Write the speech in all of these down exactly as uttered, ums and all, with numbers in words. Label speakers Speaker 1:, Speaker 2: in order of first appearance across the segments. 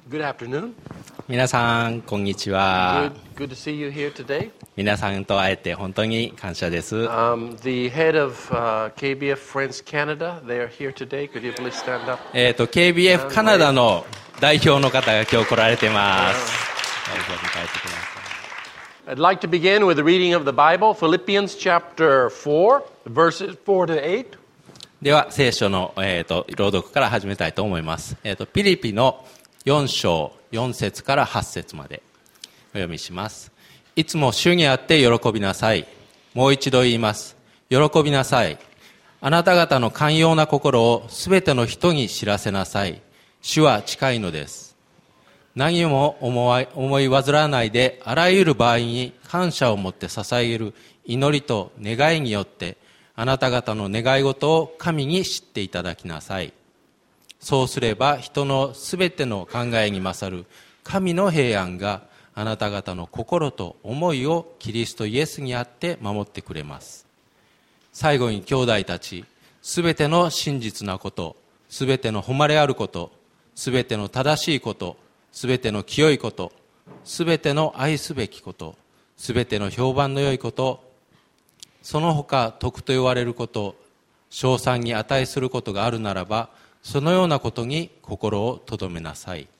Speaker 1: Good afternoon.
Speaker 2: 皆さんこんにちは。
Speaker 1: Good, good to see you here today.
Speaker 2: 皆さんと会えて本当に感謝です。
Speaker 1: Um, the head of uh, K B F Friends Canada, they are here today. Could you please stand up?
Speaker 2: えっと ケービーエフ カナダの代表の方が今日来られてます。代表に帰ってきます。
Speaker 1: I'd like to begin with the reading of the Bible, Philippians chapter four, verses four to eight.
Speaker 2: では聖書の、えー、と朗読から始めたいと思います。えー、とピリピのよん章よん節からはち節までお読みします。いつも主にあって喜びなさい。もう一度言います。喜びなさい。あなた方の寛容な心をすべての人に知らせなさい。主は近いのです。何も思い、思い煩わないで、あらゆる場合に感謝を持って捧げる祈りと願いによって、あなた方の願い事を神に知っていただきなさい。そうすれば人のすべての考えに勝る神の平安があなた方の心と思いをキリストイエスにあって守ってくれます。最後に兄弟たち、すべての真実なこと、すべての誉れあること、すべての正しいこと、すべての清いこと、すべての愛すべきこと、すべての評判の良いこと、その他徳と言われること、称賛に値することがあるならば、そのようなことに心をとどめなさい。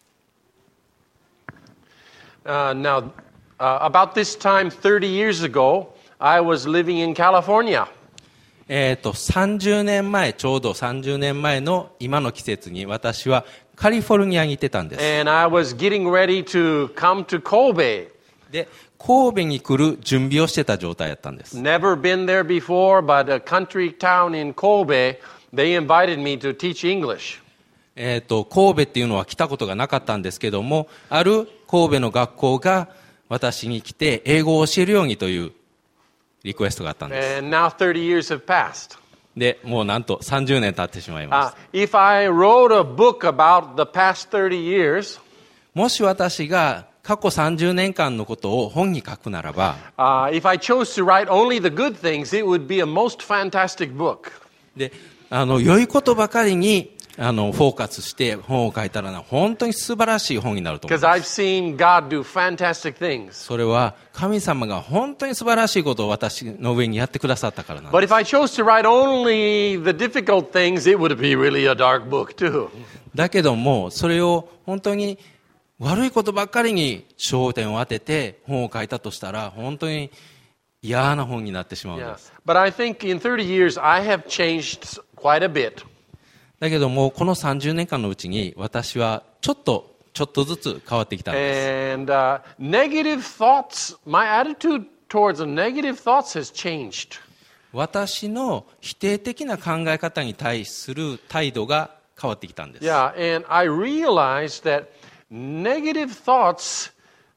Speaker 1: Uh, now, uh, about this time thirty years ago, I was living in California.
Speaker 2: えっと、さんじゅうねんまえ、ちょうどさんじゅうねんまえの今の季節に私はカリフォルニアに行ってたんです。
Speaker 1: And I was getting ready to come to Kobe.
Speaker 2: で、神戸に来る準備をしてた状態だったんです。
Speaker 1: Never been there before, but a country town in Kobe, they invited me to teach English.
Speaker 2: えっと、神戸っていうのは来たことがなかったんですけども、ある神戸の学校が私に来て英語を教えるようにというリクエストがあったんです。
Speaker 1: And now thirty years have passed.
Speaker 2: で、もうなんとさんじゅうねん経ってしまいま
Speaker 1: Uh,
Speaker 2: した。
Speaker 1: if I wrote a book about the past thirty years,
Speaker 2: もし私が過去さんじゅうねんかんのことを本に書くならば、
Speaker 1: uh, if I chose to write only the good things, it would be a most fantastic book.
Speaker 2: で、あの良いことばかりにあのフォーカスして本を書いたらな、本当に素晴らしい本になると思い
Speaker 1: Because
Speaker 2: ま
Speaker 1: I've
Speaker 2: す。
Speaker 1: seen God do fantastic things.
Speaker 2: それは神様が本当に素晴らしいことを私の上にやってくださったからなんです。
Speaker 1: But if I chose to write only the difficult things, it would be really a dark book too.
Speaker 2: だけどもそれを本当に悪いことばっかりに焦点を当てて本を書いたとしたら本当に嫌な本になってしまうんで
Speaker 1: Yeah.
Speaker 2: す。
Speaker 1: But I think in thirty years, I have changed quite a bit.
Speaker 2: だけどもこのさんじゅうねんかんのうちに私はちょっとちょっとずつ変わってきたんです。
Speaker 1: And uh, negative thoughts, my attitude towards the negative thoughts has changed.
Speaker 2: 私の否定的な考え方に対する態度が変わってきたんです。
Speaker 1: Yeah, and I realized that negative thoughts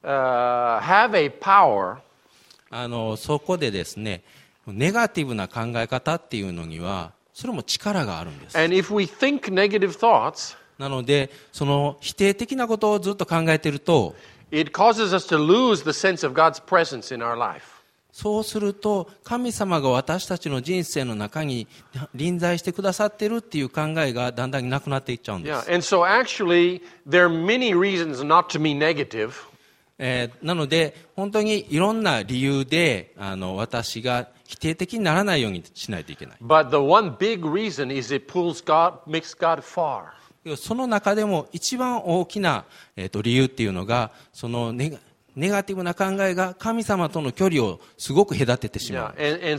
Speaker 1: uh, have a power.
Speaker 2: あのそこでですね、ネガティブな考え方っていうのにはそれも力があるんです。
Speaker 1: And if we think negative thoughts,
Speaker 2: なのでその否定的なことをずっと考えていると、
Speaker 1: it causes us to lose the sense of God's presence in our life.
Speaker 2: そうすると神様が私たちの人生の中に臨在してくださっているっていう考えがだんだんなくなっていっちゃうんで
Speaker 1: Yeah,
Speaker 2: す。
Speaker 1: and so actually, there are many reasons not to be negative.
Speaker 2: えーなので本当にいろんな理由であの私が否定的にならないようにしないといけない。
Speaker 1: But the one big reason is it pulls God, makes God far.
Speaker 2: その中でも一番大きな、えー、と理由っていうのがそのネガ、ネガティブな考えが神様との距離をすごく隔ててし
Speaker 1: Yeah,
Speaker 2: まう。
Speaker 1: and, and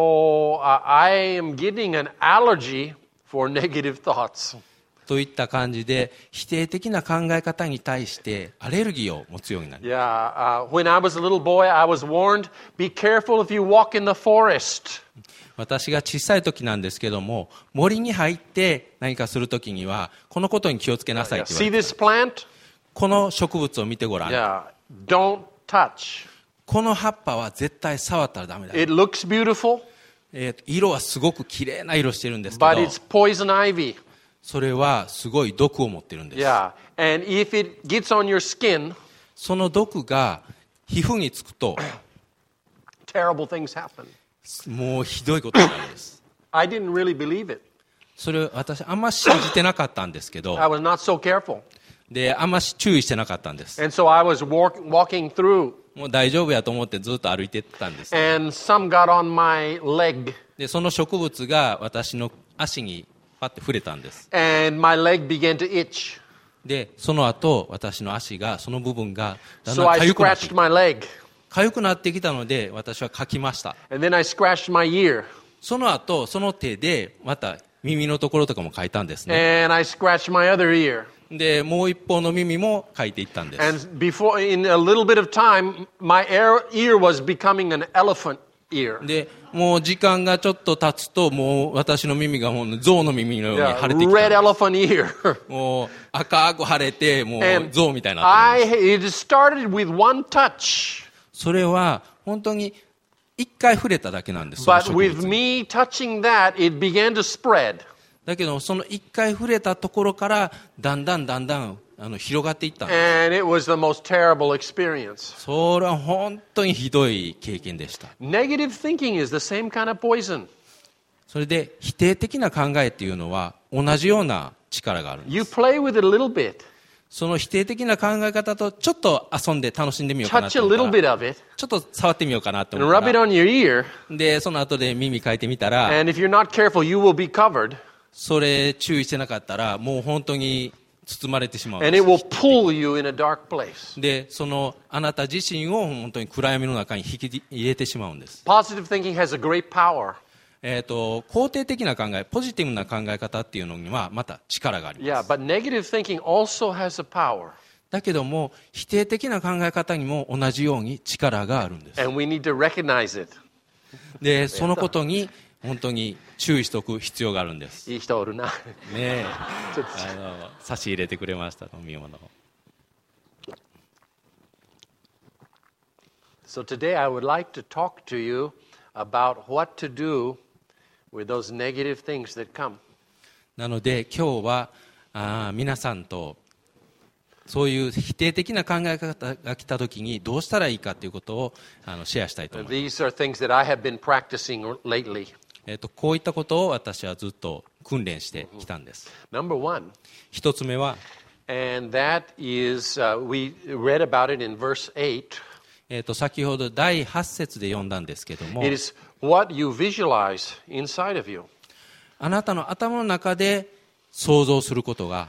Speaker 1: so uh, I am getting an allergy for negative thoughts.
Speaker 2: といった感じで否定的な考え方に対してアレルギーを持つようになる。
Speaker 1: Yeah, uh, when I was a little boy, I was warned, be careful if you walk in the forest.
Speaker 2: 私が小さい時なんですけども、森に入って何かする時にはこのことに気をつけなさい
Speaker 1: Yeah,
Speaker 2: って言
Speaker 1: see
Speaker 2: われて、
Speaker 1: this plant?
Speaker 2: この植物を見てごらん、
Speaker 1: Yeah, don't touch.
Speaker 2: この葉っぱは絶対触ったらダメだ、
Speaker 1: It looks beautiful,
Speaker 2: えーと色はすごく綺麗な色してるんですけど、
Speaker 1: but it's poison ivy.
Speaker 2: それはすごい毒を持ってるんです。
Speaker 1: Yeah, and if it gets on your skin,
Speaker 2: その毒が皮膚につくと
Speaker 1: terrible things happen.
Speaker 2: もうひどいことになるんです。
Speaker 1: I didn't really believe it.
Speaker 2: それ私あんま信じてなかったんですけど、
Speaker 1: I was not so careful.
Speaker 2: で、あんまし注意してなかったんです。
Speaker 1: And so I was walk, walking through,
Speaker 2: もう大丈夫やと思ってずっと歩いてったんです。
Speaker 1: and some got on my leg,
Speaker 2: で、その植物が私の足にパッて触れたんです。
Speaker 1: and my leg began to itch.
Speaker 2: で、その後、私の足が、その部分がだん
Speaker 1: So
Speaker 2: だん
Speaker 1: I
Speaker 2: 痒くなって
Speaker 1: scratched my leg,
Speaker 2: 痒くなってきたので、私はかきました。
Speaker 1: and then I scratched my ear,
Speaker 2: その後、その手でまた耳のところとかもかいたんですね。
Speaker 1: and I scratched my other ear.
Speaker 2: で、もう一方の耳もかいていったんです。
Speaker 1: And before, in a little bit of time, my ear, ear was becoming an elephant ear.
Speaker 2: で、もう時間がちょっと経つと、もう私の耳がもう象の耳のように
Speaker 1: Yeah,
Speaker 2: 腫れてきた
Speaker 1: red
Speaker 2: んで
Speaker 1: elephant ear.
Speaker 2: す。もう赤く腫れて、もう
Speaker 1: And
Speaker 2: 象みたいになってるん
Speaker 1: I,
Speaker 2: です。
Speaker 1: it started with one touch.
Speaker 2: それは本当に一回触れただけなんです。その
Speaker 1: But
Speaker 2: 植物
Speaker 1: with
Speaker 2: に
Speaker 1: me touching that, it began to spread.
Speaker 2: だけど、その一回触れたところから、だんだんだんだんあの広がっていったんです。
Speaker 1: And it was the most terrible experience.
Speaker 2: それは本当にひどい経験でした。
Speaker 1: Negative thinking is the same kind of poison.
Speaker 2: それで否定的な考えっていうのは同じような力があるんです。
Speaker 1: You play with it a little bit,
Speaker 2: その否定的な考え方とちょっと遊んで楽しんでみようかな
Speaker 1: touch
Speaker 2: と
Speaker 1: a
Speaker 2: 思った
Speaker 1: little
Speaker 2: ら
Speaker 1: bit of it,
Speaker 2: ちょっと触ってみようかなと
Speaker 1: and
Speaker 2: 思った
Speaker 1: rub it
Speaker 2: ら
Speaker 1: on your ear.
Speaker 2: で、その後で耳かいてみたら、
Speaker 1: And if you're not careful, you will be covered.
Speaker 2: それ注意してなかったらもう本当に包まれてしまうん
Speaker 1: And
Speaker 2: で
Speaker 1: it
Speaker 2: す。
Speaker 1: will pull you in a dark place.
Speaker 2: で、そのあなた自身を本当に暗闇の中に引き入れてしまうんです。
Speaker 1: Positive thinking has a great power.
Speaker 2: えーと、肯定的な考え、ポジティブな考え方っていうのにはまた力があります。
Speaker 1: Yeah, but negative thinking also has a power.
Speaker 2: だけども否定的な考え方にも同じように力があるんです。
Speaker 1: And we need to recognize it.
Speaker 2: で、そのことに本当に注意しておく必要があるんです。ね
Speaker 1: いい人おるな。
Speaker 2: え、あの差し入れてくれました飲み物を。
Speaker 1: So today I would like to talk to you about what to do with those negative things that come.
Speaker 2: なので今日はあ皆さんとそういう否定的な考え方が来たときにどうしたらいいかということをあのシェアしたいと思います。
Speaker 1: These are things that I have been practicing lately.
Speaker 2: えっと、こういったことを私はずっと訓練してきたんです。
Speaker 1: Number one,
Speaker 2: 一つ目は、
Speaker 1: and that is, uh, we read about it in verse eight.
Speaker 2: えっと、先ほどだいはち節で読んだんですけども、
Speaker 1: It is what you visualize inside of you.
Speaker 2: あなたの頭の中で想像することが、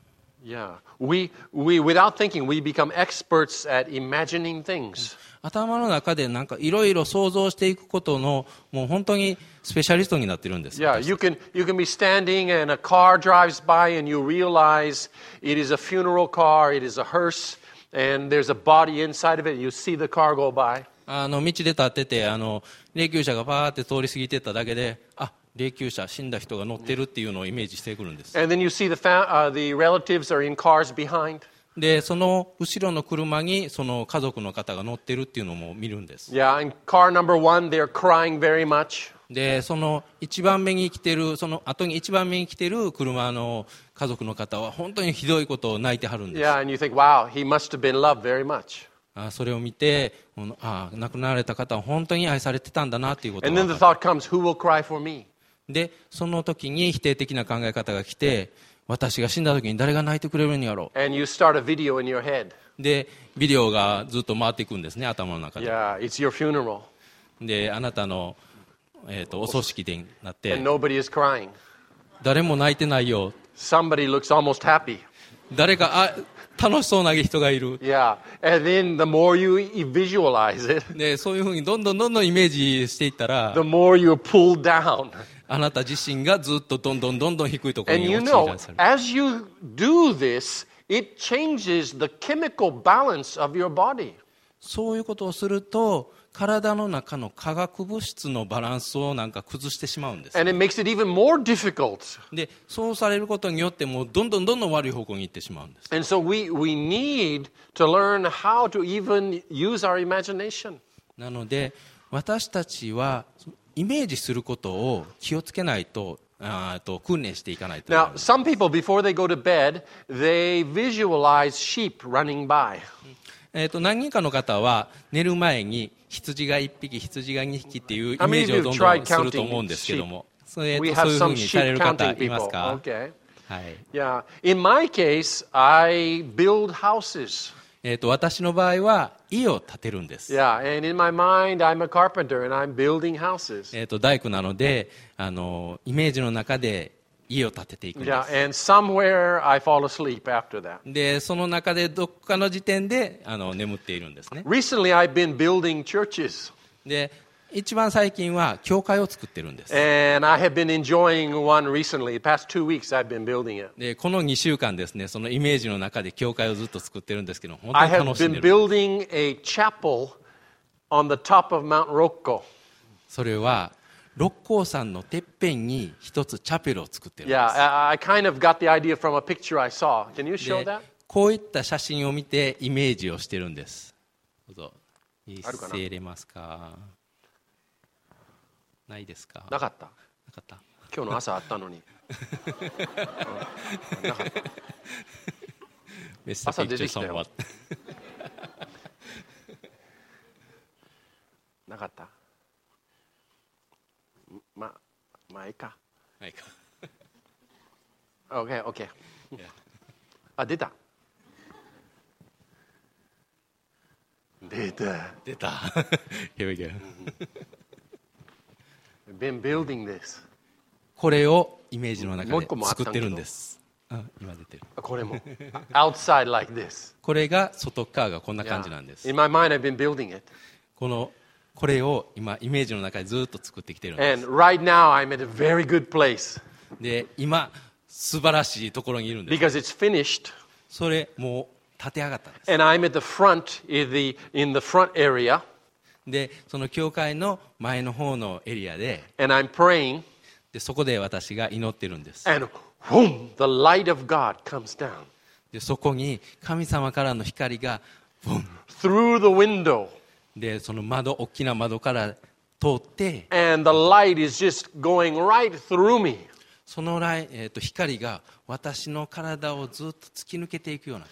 Speaker 1: Yeah. We, we, without thinking, we become experts at imagining things.
Speaker 2: 頭の中でなんかいろいろ想像していくことのもう本当にスペシャリストになってるんです。
Speaker 1: Yeah, you can, you can be standing and a car drives by and you realize it is a funeral car, it is a hearse, and there's a body inside of it, and you see the car go by.
Speaker 2: あの道で立っててあの霊柩車がバーって通り過ぎてっただけで、あ、霊柩車死んだ人が乗ってるっていうのをイメージしてくるんです。
Speaker 1: And then you see the, fa- uh, the relatives are in cars behind.
Speaker 2: で、その後ろの車にその家族の方が乗ってるっていうのも見るんです。
Speaker 1: Yeah, and car number one, they're crying very much.
Speaker 2: で、その一番目に来てる、その後に一番目に来てる車の家族の方は本当にひどいことを泣いてはるんです。
Speaker 1: Yeah, and you think, wow, he must have been loved very much.
Speaker 2: あ、それを見て、あ、亡くなられた方は本当に愛されてたんだなっていうこと
Speaker 1: And
Speaker 2: が
Speaker 1: then
Speaker 2: 分
Speaker 1: the
Speaker 2: かる。
Speaker 1: thought comes, who will cry for me?
Speaker 2: で、その時に否定的な考え方が来て、私が死んだ時に誰が泣いてくれるんやろ
Speaker 1: And you start a video in your head.
Speaker 2: う。で、ビデオがずっと回っていくんですね、頭の中で。
Speaker 1: Yeah, it's your funeral.
Speaker 2: で、あなたの、えーと、お葬式でなっ
Speaker 1: And
Speaker 2: て、
Speaker 1: nobody is crying.
Speaker 2: 誰も泣いてないよ。
Speaker 1: Somebody looks almost happy.
Speaker 2: 誰か、あ、楽しそうな人がいる。
Speaker 1: Yeah, and then the more you e- visualize it,
Speaker 2: で、そういうふうにどんどんどんどんイメージしていったら
Speaker 1: the、more you're pulled down.
Speaker 2: あなた自身がずっとどんどんどんどん低いところ
Speaker 1: And
Speaker 2: に
Speaker 1: you
Speaker 2: 陥ら
Speaker 1: know,
Speaker 2: される。
Speaker 1: as you do this, it changes the chemical balance of your body.
Speaker 2: そういうことをすると、体の中の化学物質のバランスをなんか崩してしまうんです。
Speaker 1: And it makes it even more difficult.
Speaker 2: で、そうされることによってもうどんどんどんどん悪い方向に行ってしまうんです。
Speaker 1: And so we, we need to learn how to even use our imagination.
Speaker 2: なので、私たちはイメージすることを気をつけないと、あと訓練していかないといけない
Speaker 1: Now, some people, before they go to bed, they visualize sheep running by.
Speaker 2: えーと何人かの方は寝る前に羊がいっぴき、羊がにひきっていうイメージをどんどんすると思うんですけども、それ、そういうふうにされる方いますか？
Speaker 1: Okay.
Speaker 2: はい。
Speaker 1: Yeah. In my case, I build houses.
Speaker 2: えっと、私の場合は家を建てるんです。
Speaker 1: Yeah. And in my mind, I'm a carpenter and I'm building houses.
Speaker 2: えっと、大工なので、あの、イメージの中で家を建てていくんで
Speaker 1: Yeah.
Speaker 2: す。
Speaker 1: And somewhere I fall asleep after that.
Speaker 2: で、その中でどっかの時点で、あの、眠っているんですね。
Speaker 1: Recently, I've been building churches.
Speaker 2: で、一番最近は教会を作ってるんです。
Speaker 1: And I have been enjoying one recently. The past two weeks, I've been building it.
Speaker 2: で、このにしゅうかんですね、そのイメージの中で教会をずっと作ってるんですけど、本当
Speaker 1: I
Speaker 2: に
Speaker 1: have
Speaker 2: 楽しんで
Speaker 1: been
Speaker 2: る。
Speaker 1: building a chapel on the top of Mount Rocco.
Speaker 2: それは、六甲山のてっぺんに一つチャペルを作ってるんで
Speaker 1: Yeah,
Speaker 2: す。
Speaker 1: I, I kind of got the idea from a picture I saw. Can you show
Speaker 2: で
Speaker 1: that?
Speaker 2: こういった写真を見てイメージをしてるんです。どうぞ。見
Speaker 1: あるかな
Speaker 2: せれますか？ないですか？
Speaker 1: なかった。
Speaker 2: なかった。
Speaker 1: 今日の朝あったのに。うんなかった。
Speaker 2: メッセージソンは
Speaker 1: なかった。ま、まあいいか。
Speaker 2: ないか。
Speaker 1: OK、OK。あ、出た。出た。
Speaker 2: 出た。Here we go.
Speaker 1: I've been building this.
Speaker 2: これをイメージの中で
Speaker 1: もう一個もあったんけど
Speaker 2: 作ってるんです。あ、今出てる。
Speaker 1: これも。outside like this.
Speaker 2: これが外側がこんな感じなんです
Speaker 1: Yeah. In my mind, I've been building it.
Speaker 2: このこれを今イメージの中でずっと作ってきてるんです
Speaker 1: And right now, I'm at a very good place
Speaker 2: で今素晴らしいところにいるんです
Speaker 1: because it's finished.
Speaker 2: それもう建て上がったんです
Speaker 1: And I'm at the front, in the, in the front area,
Speaker 2: でその教会の前の方のエリアで
Speaker 1: and I'm praying,
Speaker 2: でそこで私が祈ってるんです
Speaker 1: and whoom, the light of God comes down
Speaker 2: でそこに神様からの光がボン
Speaker 1: through the window.
Speaker 2: でその窓大きな窓から通って
Speaker 1: And the light is just going right through me.
Speaker 2: そのライ、えー、と光が私の体をずっと突き抜けていくような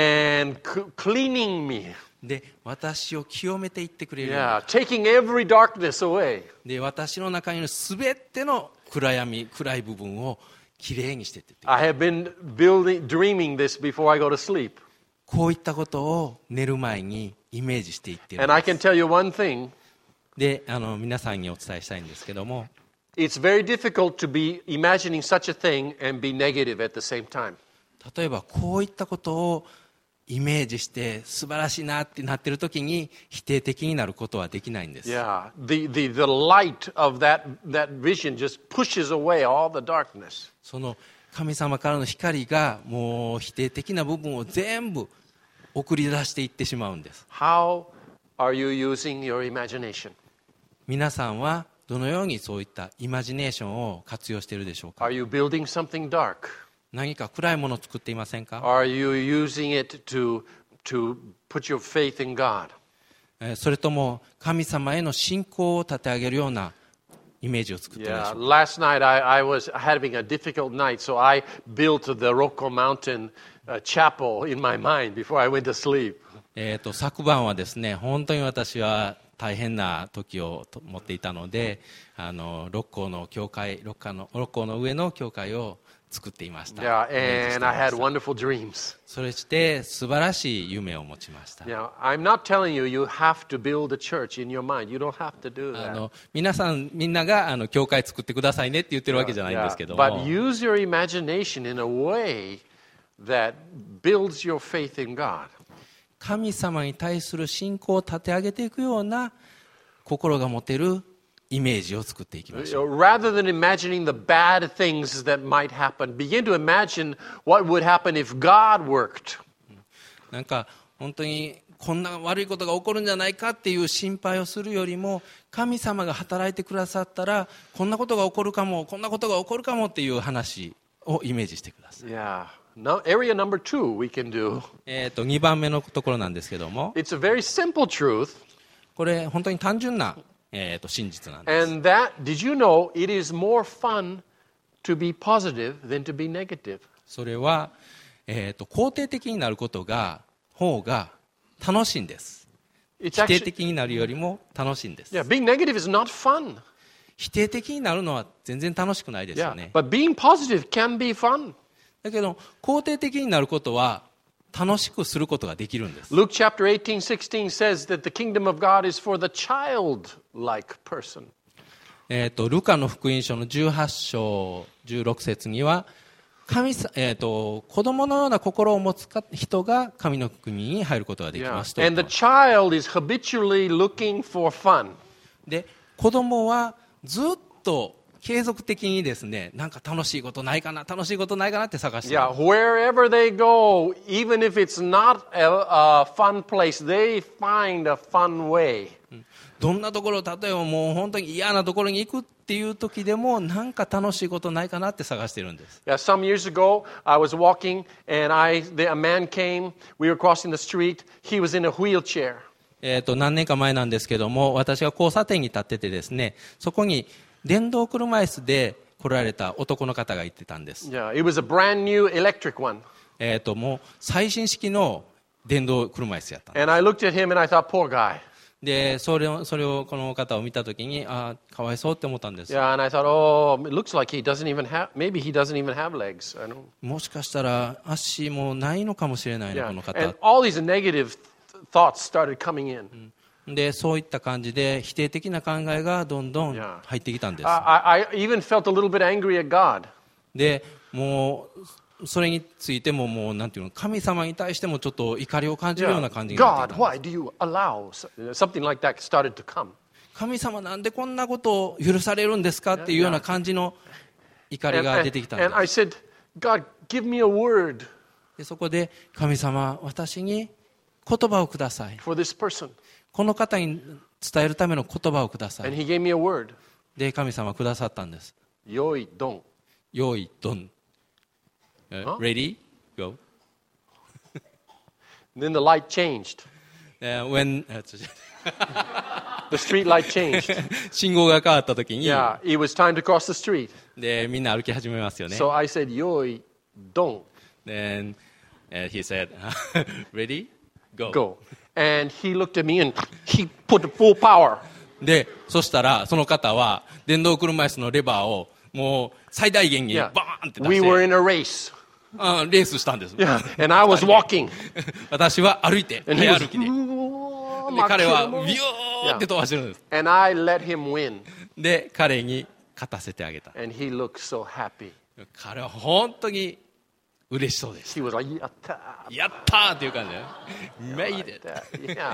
Speaker 1: And c- cleaning me.
Speaker 2: で私を清めていってくれるような
Speaker 1: Yeah, taking every darkness away.
Speaker 2: で私の中にいるすべての暗闇暗い部分をきれいにしていってって
Speaker 1: I have been building, dreaming this before I go to sleep.
Speaker 2: こういったことを寝る前にイメージしていってる
Speaker 1: And I can tell you one thing.
Speaker 2: であの皆さんにお伝えしたいんですけども
Speaker 1: It's very difficult to be imagining such a thing and be negative at the same time.
Speaker 2: 例えばこういったことをイメージして素晴らしいなってなってる時に否定的になることはできないんです
Speaker 1: Yeah, the, the, the light of that, that vision just pushes away all the darkness.
Speaker 2: その神様からの光がもう否定的な部分を全部送り出していってしまうんです
Speaker 1: How are you using your imagination?
Speaker 2: 皆さんはどのようにそういったイマジネーションを活用しているでしょうか
Speaker 1: Are you building something dark?
Speaker 2: 何か暗いものを作っていませんか
Speaker 1: Are you using it to, to put your faith in God?
Speaker 2: えーそれとも神様への信仰を立て上げるようなイメージを作っているでし
Speaker 1: Yeah,
Speaker 2: ょうか
Speaker 1: last night I, I was having a difficult night, so I built the Rocco Mountain uh, chapel in my mind before I went to sleep.
Speaker 2: えーと昨晩はですね本当に私は大変な時をと持っていたのであの六甲の教会六甲の六甲の上の教会を作っていました
Speaker 1: Yeah,
Speaker 2: イメージして
Speaker 1: and
Speaker 2: い
Speaker 1: I
Speaker 2: ま
Speaker 1: had
Speaker 2: した
Speaker 1: wonderful dreams.
Speaker 2: それして素晴らしい夢を持ちました
Speaker 1: Now, I'm not telling you you have to build a church in your mind. You don't have to do
Speaker 2: あ
Speaker 1: that.
Speaker 2: の皆さんみんながあの教会作ってくださいねって言ってるわけじゃないん
Speaker 1: Yeah,
Speaker 2: ですけども
Speaker 1: but use your imagination in a way that builds your faith in God.
Speaker 2: 神様に対する信仰を立て上げていくような心が持てるイメージを作っていきましょう
Speaker 1: Rather than imagining the bad things that might happen, begin to imagine what would happen if God worked.
Speaker 2: なんか本当にこんな悪いことが起こるんじゃないかっていう心配をするよりも神様が働いてくださったらこんなことが起こるかもこんなことが起こるかもっていう話をイメージしてください
Speaker 1: Yeah. Now, area number two we can do.
Speaker 2: えーとにばんめのところなんですけども
Speaker 1: It's a very simple truth,
Speaker 2: これ本当に単純な、えーと真実なんです
Speaker 1: and that, did you know, it is more fun to be positive than to be negative.
Speaker 2: それは、えーと肯定的になることが方が楽しいんです
Speaker 1: It's
Speaker 2: 否定
Speaker 1: actually,
Speaker 2: 的になるよりも楽しいんです
Speaker 1: yeah, being negative is not fun.
Speaker 2: 否定的になるのは全然楽しくないですよ
Speaker 1: Yeah,
Speaker 2: ね
Speaker 1: but being positive can be fun.
Speaker 2: だけど肯定的になることは楽しくすることができるんです。
Speaker 1: Luke chapter eighteen sixteen says that the kingdom of God is for the childlike person.
Speaker 2: えー、とルカの福音書のじゅうはち章じゅうろく節には神さ、えー、と子供のような心を持つ人が神の国に入ることができ
Speaker 1: Yeah.
Speaker 2: ますと。
Speaker 1: And the child is habitually looking for fun.
Speaker 2: で子供はずっと継続的にですね、なんか楽しいことないかな楽しいことないかなって探してる。
Speaker 1: Yeah, wherever they go, even if it's not a, a fun place, they find a fun way.
Speaker 2: どんなところ、例えばもう本当に嫌なところに行くっていう時でもなんか楽しいことないかなって探してるんです。
Speaker 1: Yeah, some years ago, I was walking and I, the, a man came. We were crossing the street. He was in a wheelchair.
Speaker 2: えー、と何年か前なんですけども、私が交差点に立っててですね、そこに電動車椅子で来られた男の方がいてたんです。
Speaker 1: Yeah, it was a brand new electric one.
Speaker 2: えー、ともう最新式の電動車椅子やったんです。
Speaker 1: And I looked at him and I thought, poor guy.
Speaker 2: でそれをそれをこの方を見たときに、ああかわいそうって思ったんです。
Speaker 1: Yeah, and I thought, oh, it looks like he doesn't even have, maybe he doesn't even have legs. I don't.
Speaker 2: もしかしたら足もないのかもしれないな、
Speaker 1: Yeah,
Speaker 2: この方。
Speaker 1: and all these negative thoughts started coming in.
Speaker 2: でそういった感じで否定的な考えがどんどん入ってきたんです。
Speaker 1: I, I even felt a little bit angry at God.
Speaker 2: でもうそれについてももうなんていうの、神様に対してもちょっと怒りを感じるような感じになって
Speaker 1: God,
Speaker 2: きたん
Speaker 1: why
Speaker 2: です。
Speaker 1: do you allow something like that started to come?
Speaker 2: 神様なんでこんなことを許されるんですかっていうような感じの怒り
Speaker 1: And,
Speaker 2: が出てきたん
Speaker 1: and,
Speaker 2: で
Speaker 1: and
Speaker 2: す。
Speaker 1: I said, God, give me a word
Speaker 2: でそこで神様、私に言葉をください。
Speaker 1: for this person.
Speaker 2: この方に伝えるための言葉をくださ
Speaker 1: And
Speaker 2: い。
Speaker 1: he gave me a word.
Speaker 2: で神様くださったんです。
Speaker 1: Yoi don.
Speaker 2: 用意ドン。
Speaker 1: Huh?
Speaker 2: Ready? Go.
Speaker 1: Then the light changed.
Speaker 2: Uh, when
Speaker 1: The street light changed.
Speaker 2: 信号が変わった時に、
Speaker 1: Yeah, it was time to cross the street.
Speaker 2: でみんな歩き始めますよね。
Speaker 1: So I said, Yoi don.
Speaker 2: Then uh, he said, Ready? Go.
Speaker 1: Go. And he looked at me and he put the full power.
Speaker 2: でそしたらその方は電動車椅子のレバーをもう最大限に
Speaker 1: Yeah.
Speaker 2: バーンって出
Speaker 1: We
Speaker 2: して、
Speaker 1: were in a race.
Speaker 2: あレースしたんです。
Speaker 1: Yeah. And I was walking.
Speaker 2: 私は歩いて
Speaker 1: And he
Speaker 2: 早
Speaker 1: was,
Speaker 2: 歩きで、で
Speaker 1: "Oh,
Speaker 2: 彼は
Speaker 1: my
Speaker 2: ビ
Speaker 1: God."
Speaker 2: ューって飛ばしてるんです。
Speaker 1: And I let him win.
Speaker 2: で彼に勝たせてあげた。
Speaker 1: And he looked so happy.
Speaker 2: 彼は本当に嬉しそうでし
Speaker 1: He was like, Yatta.
Speaker 2: た。やったーっていう感じで Made it.
Speaker 1: Yeah.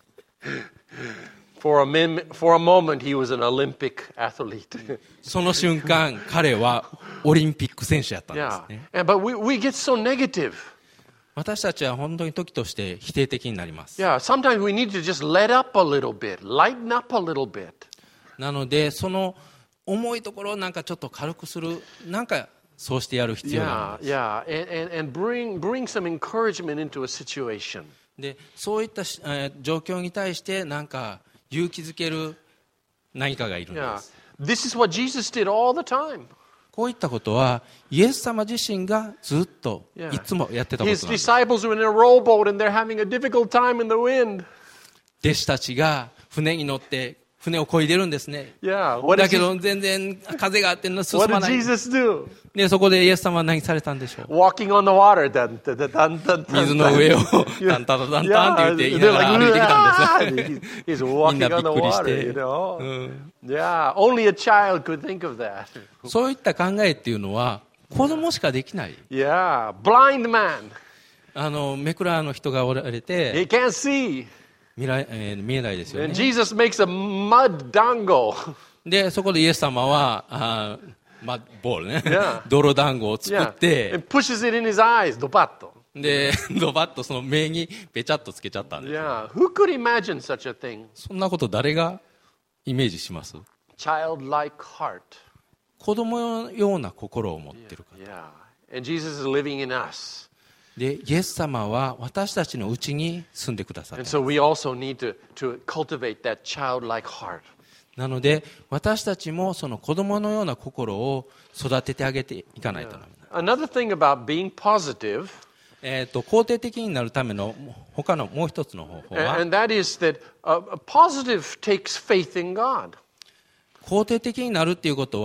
Speaker 1: For a, min- for a moment, he was an Olympic athlete.
Speaker 2: その瞬間彼はオリンピック選手やったんです
Speaker 1: Yeah.
Speaker 2: ね。
Speaker 1: And, but we, we get so negative.
Speaker 2: 私たちは本当に時として否定的になります。
Speaker 1: Yeah. Sometimes we need to just let up a little bit, lighten up a little bit.
Speaker 2: なのでその重いところをなんかちょっと軽くする、なんかそうしてやる必要があ
Speaker 1: Yeah,
Speaker 2: るんです。
Speaker 1: yeah. And, and, and bring, bring some encouragement into a situation.
Speaker 2: でそういったし、えー状況に対してなんか勇気づける何かがいるんで
Speaker 1: Yeah.
Speaker 2: す。
Speaker 1: This is what Jesus did all the time.
Speaker 2: こういったことはイエス様自身がずっと
Speaker 1: Yeah.
Speaker 2: いつもやってたことなん
Speaker 1: His
Speaker 2: です。
Speaker 1: disciples were in a rowboat and they're having a difficult time in the wind.
Speaker 2: 弟子たちが船に乗って船を漕いでるんですね。
Speaker 1: Yeah. What
Speaker 2: だ
Speaker 1: did,
Speaker 2: け
Speaker 1: he-
Speaker 2: ど全然風があって進
Speaker 1: what
Speaker 2: ま
Speaker 1: did
Speaker 2: ない。
Speaker 1: Jesus do?
Speaker 2: でそこでイエス様は何されたんでしょう。
Speaker 1: Walking on the water. Dun, dun, dun, dun, dun, dun,
Speaker 2: 水の上を
Speaker 1: dun.
Speaker 2: タンタンタンタンって言って言いな
Speaker 1: they're
Speaker 2: がら
Speaker 1: like,
Speaker 2: 歩いてきたんです。
Speaker 1: "Ah!" He's walking
Speaker 2: みんなびっ
Speaker 1: on the
Speaker 2: くりし
Speaker 1: water,
Speaker 2: て
Speaker 1: you know.
Speaker 2: うん
Speaker 1: Yeah, only a child could think of that.
Speaker 2: そういった考えっていうのは子供しかできない。
Speaker 1: Yeah, blind man.
Speaker 2: あの目くらの人がおられ
Speaker 1: He
Speaker 2: て
Speaker 1: can't see.
Speaker 2: 見ら、えー見えないですよ
Speaker 1: And
Speaker 2: ね。
Speaker 1: Jesus makes a mud dango.
Speaker 2: でそこでイエス様はあー、まあ、ボールね、
Speaker 1: Yeah.
Speaker 2: 泥団子を作
Speaker 1: Yeah.
Speaker 2: って
Speaker 1: And pushes it in his eyes, dopato.
Speaker 2: でドバッとその目にべちゃっとつけちゃったんです。
Speaker 1: Yeah, who could imagine such a thing?
Speaker 2: そんなこと誰がイメージします？
Speaker 1: Childlike heart.
Speaker 2: 子供のような心を持ってるから
Speaker 1: Yeah. And Jesus is living in us.
Speaker 2: でイエス様は私たちのうちに住んでくださっ
Speaker 1: And
Speaker 2: て
Speaker 1: so we also need to, to cultivate that childlike heart.
Speaker 2: なので私たちもその子供のような心を育ててあげていかないとならない。
Speaker 1: Another thing about being positive,
Speaker 2: えー、と肯定的になるための他のもう一つの方法
Speaker 1: and,
Speaker 2: は
Speaker 1: and that is that uh, a positive takes faith in God.
Speaker 2: 肯定的になるっていうことは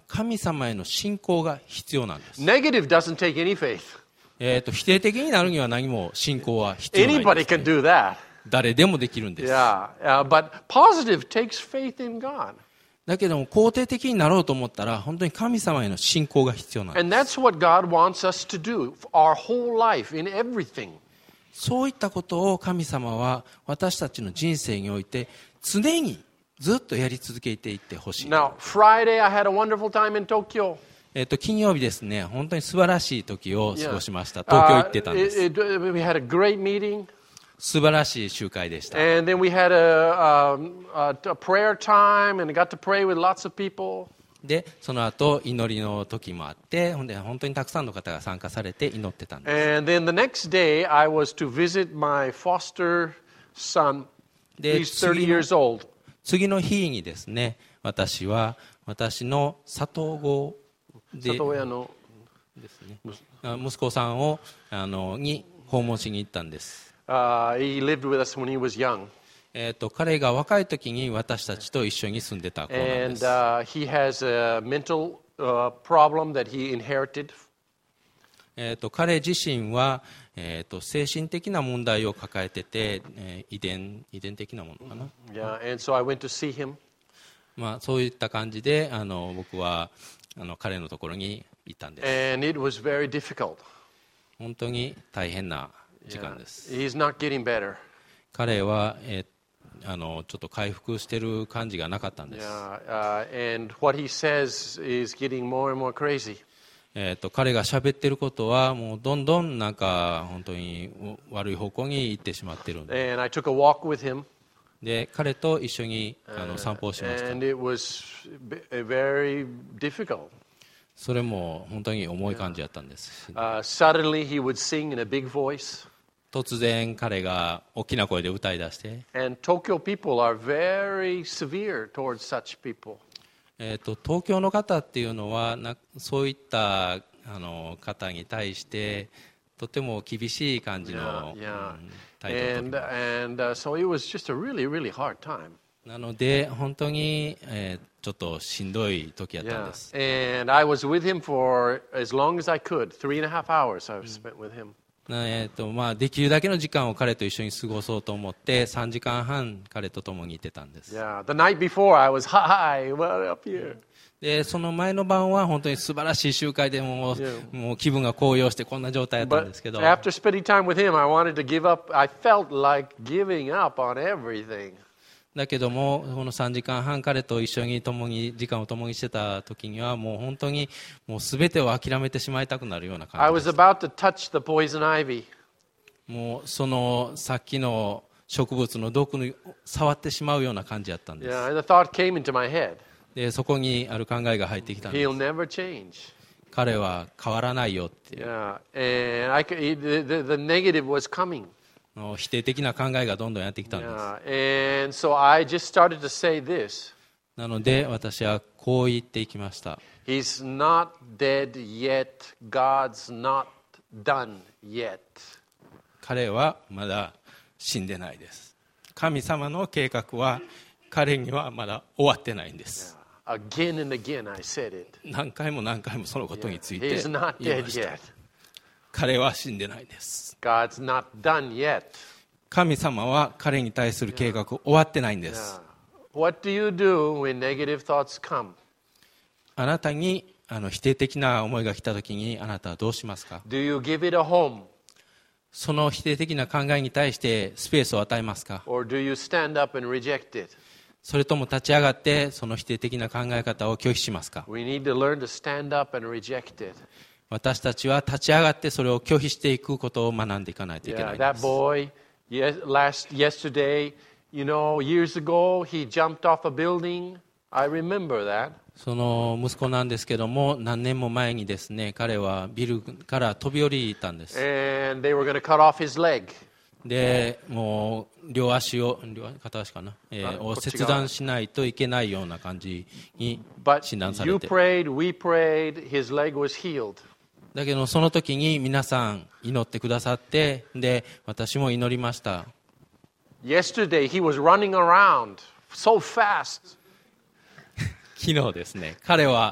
Speaker 2: 神様への信仰が必要なんです。
Speaker 1: Negative doesn't take any faith.
Speaker 2: えーと、否定的になるには何も信仰は必要ないん
Speaker 1: Anybody
Speaker 2: ですね、
Speaker 1: can do that.
Speaker 2: 誰でもできるんです。
Speaker 1: Yeah, uh, but positive takes faith in God.
Speaker 2: だけども肯定的になろうと思ったら本当に神様への信仰が必要なんです。
Speaker 1: And that's what God wants us to do our whole life in everything.
Speaker 2: そういったことを神様は私たちの人生において常にずっとやり続けていってほしい。
Speaker 1: Now, Friday I had a wonderful time in Tokyo.
Speaker 2: えっと、金曜日ですね、本当に素晴らしい時を過ごしました。
Speaker 1: Yeah.
Speaker 2: 東京行
Speaker 1: Uh,
Speaker 2: ってたんです。
Speaker 1: it, it, we had a great meeting.
Speaker 2: 素晴らしい集会でした。
Speaker 1: And then we had a, um, a, a prayer time and got to pray with lots of people.
Speaker 2: で、その後祈りの時もあって、ほんで本当にたくさんの方が参加されて祈ってたんです。
Speaker 1: And then the next day I was to visit my foster son.
Speaker 2: で、
Speaker 1: He's thirty
Speaker 2: 次の
Speaker 1: years old.
Speaker 2: 次の日にですね、私は私の里子で
Speaker 1: 里親の
Speaker 2: ですね、あ息子さんをあのに訪問しに行ったんです。
Speaker 1: Uh, he lived with us when he was young.
Speaker 2: えーと、彼が若い時に私たちと一緒に住んでた子なんで
Speaker 1: And
Speaker 2: す。
Speaker 1: uh, he has a mental uh, problem that he inherited.
Speaker 2: えーと、彼自身は、えーと、精神的な問題を抱えてて、えー遺伝、遺伝的なものかな、
Speaker 1: Yeah, and so I went to see him.
Speaker 2: まあ、そういった感じであの僕はあの彼のところに行ったんです。
Speaker 1: And it was very difficult.
Speaker 2: 本当に大変な時
Speaker 1: Yeah.
Speaker 2: 間です。
Speaker 1: He's not getting better.
Speaker 2: 彼は、えーあのちょっと回復してる感じがなかったんです。
Speaker 1: Yeah, uh, and what he says is getting more and more crazy.
Speaker 2: えーと彼が喋ってることはもうどんどんなんか本当に悪い方向に行ってしまってるんで、
Speaker 1: And I took a walk with him.
Speaker 2: で彼と一緒にあの散歩をしました。
Speaker 1: And it was b- very difficult.
Speaker 2: それも本当に重い感じだったんです。
Speaker 1: Uh, suddenly he would sing in a big voice.
Speaker 2: 突然彼が大きな声で歌い出して、
Speaker 1: And Tokyo people are very severe towards such people.
Speaker 2: えーと東京の方っていうのはなそういったあの方に対してとても厳しい感じの、
Speaker 1: Yeah, yeah.
Speaker 2: うん態度をとり
Speaker 1: And, and uh, so it was just a really, really hard time.
Speaker 2: なので本当に、えーちょっとしんどい時だったん
Speaker 1: Yeah.
Speaker 2: です。
Speaker 1: And I was with him for as long as I could. Three and a half hours I spent with him.
Speaker 2: なえーとまあ、できるだけの時間を彼と一緒に過ごそうと思ってさんじかんはん彼と共にいてたんです。
Speaker 1: Yeah. The night before I was high, well, up here.
Speaker 2: でその前の晩は本当に素晴らしい集会でもう、
Speaker 1: Yeah.
Speaker 2: もう気分が高揚してこんな状態だったん
Speaker 1: But
Speaker 2: ですけど、
Speaker 1: after spending time with him, I wanted to give up. I felt like giving up on everything.
Speaker 2: だけどもこのさんじかんはん彼と一緒に共に時間を共にしてた時にはもう本当にもう全てを諦めてしまいたくなるような
Speaker 1: I
Speaker 2: 感じ
Speaker 1: was
Speaker 2: でした。
Speaker 1: about to touch the poison ivy.
Speaker 2: もうそのさっきの植物の毒に触ってしまうような感じだったんです。
Speaker 1: Yeah, and the thought came into my head.
Speaker 2: でそこにある考えが入ってきたんです。
Speaker 1: He'll never change.
Speaker 2: 彼は変わらないよっていう
Speaker 1: Yeah, and I could, the, the, the negative was coming.
Speaker 2: の否定的な考えがどんどんやってきたんです。
Speaker 1: Yeah, and so I just started to say this.
Speaker 2: なので私はこう言っていきました。
Speaker 1: He's not dead yet. God's not done yet.
Speaker 2: 彼はまだ死んでないです。神様の計画は彼にはまだ終わってないんです。
Speaker 1: Again and again I said it.
Speaker 2: 何回も何回もそのことについて
Speaker 1: He's not
Speaker 2: 言い
Speaker 1: dead
Speaker 2: ました。
Speaker 1: yet.
Speaker 2: 彼は死んでないです。
Speaker 1: God's not done yet.
Speaker 2: 神様は彼に対する計画終わってないんで
Speaker 1: Yeah.
Speaker 2: す。
Speaker 1: What do you do when negative thoughts come?
Speaker 2: あなたにあの否定的な思いが来たときにあなたはどうしますか？
Speaker 1: Do you give it a home?
Speaker 2: その否定的な考えに対してスペースを与えますか？
Speaker 1: Or do you stand up and reject it?
Speaker 2: それとも立ち上がってその否定的な考え方を拒否しますか？
Speaker 1: We need to learn to stand up and reject it.
Speaker 2: 私たちは立ち上がってそれを拒否していくことを学んでいかないといけな
Speaker 1: Yeah,
Speaker 2: いんで
Speaker 1: that
Speaker 2: す。
Speaker 1: boy, yes, last yesterday, you know, years ago, he jumped off a building. I remember that.
Speaker 2: その息子なんですけども何年も前にですね彼はビルから飛び降りたんです。
Speaker 1: And they were going to cut off his leg.
Speaker 2: でもう両足を両片足かな、えー、を切断しないといけないような感じに
Speaker 1: But
Speaker 2: 診断さ
Speaker 1: you
Speaker 2: れて、
Speaker 1: prayed, we prayed, his leg was healed.
Speaker 2: だけどその時に皆さん祈ってくださってで私も祈りました。
Speaker 1: Yesterday, he was running around so fast.
Speaker 2: 昨日ですね彼は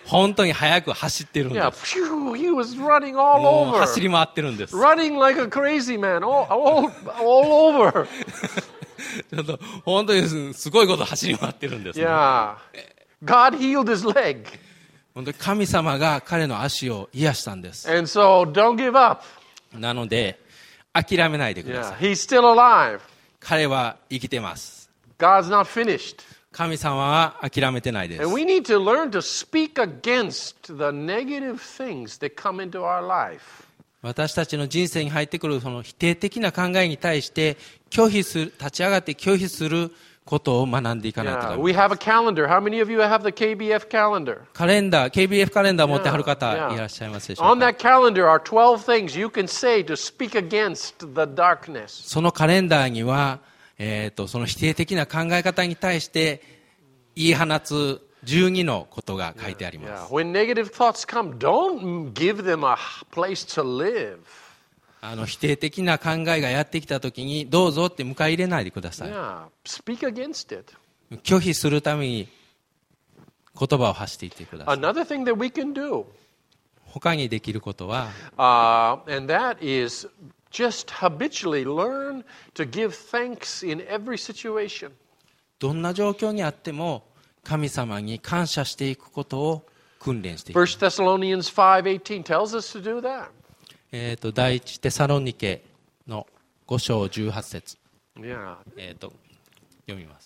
Speaker 2: 本当に速く走ってるんで
Speaker 1: Yeah,
Speaker 2: す。
Speaker 1: phew, he was running all
Speaker 2: もう
Speaker 1: over.
Speaker 2: 走り回ってるんです。
Speaker 1: Running like a crazy man, all, all, all over.
Speaker 2: ちょっと本当にすごいこと走り回ってるんです、ね。
Speaker 1: Yeah. God healed his leg.
Speaker 2: 本当に神様が彼の足を癒したんです。
Speaker 1: And so don't give up.
Speaker 2: なので諦めないでくだ
Speaker 1: Yeah,
Speaker 2: さい。
Speaker 1: he's still alive.
Speaker 2: 彼は生きてます。
Speaker 1: God's not finished.
Speaker 2: 神様は諦めてないです。
Speaker 1: And we need to learn to speak against the negative things that come into our life.
Speaker 2: 私たちの人生に入ってくるその否定的な考えに対して拒否する、立ち上がって拒否することを学んでいかないとダ
Speaker 1: Yeah,
Speaker 2: メ
Speaker 1: we
Speaker 2: です。
Speaker 1: have a calendar. How many of you have the K B F calendar?
Speaker 2: カレンダー、ケービーエフ カレンダー持ってはる方
Speaker 1: Yeah, yeah.
Speaker 2: いらっしゃいますでしょう
Speaker 1: On
Speaker 2: か。
Speaker 1: that calendar are twelve things you can say to speak against the darkness.
Speaker 2: そのカレンダーには、えーと、その否定的な考え方に対して言い放つじゅうにのことが書いてありま
Speaker 1: Yeah.
Speaker 2: す。
Speaker 1: When negative thoughts come, don't give them a place to live.
Speaker 2: あの否定的な考えがやってきたときにどうぞって迎え入れないでください。
Speaker 1: Yeah, speak against it.
Speaker 2: 拒否するために言葉を発していってください。
Speaker 1: Another thing that we can do,
Speaker 2: 他にできることは、
Speaker 1: uh, and that is just habitually learn to give thanks in every situation.
Speaker 2: どんな状況にあっても神様に感謝していくことを訓練していく。
Speaker 1: First Thessalonians five eighteen tells us to do that.
Speaker 2: えーと第一テサロニケのご章じゅうはち節、
Speaker 1: Yeah.
Speaker 2: えーと読みます。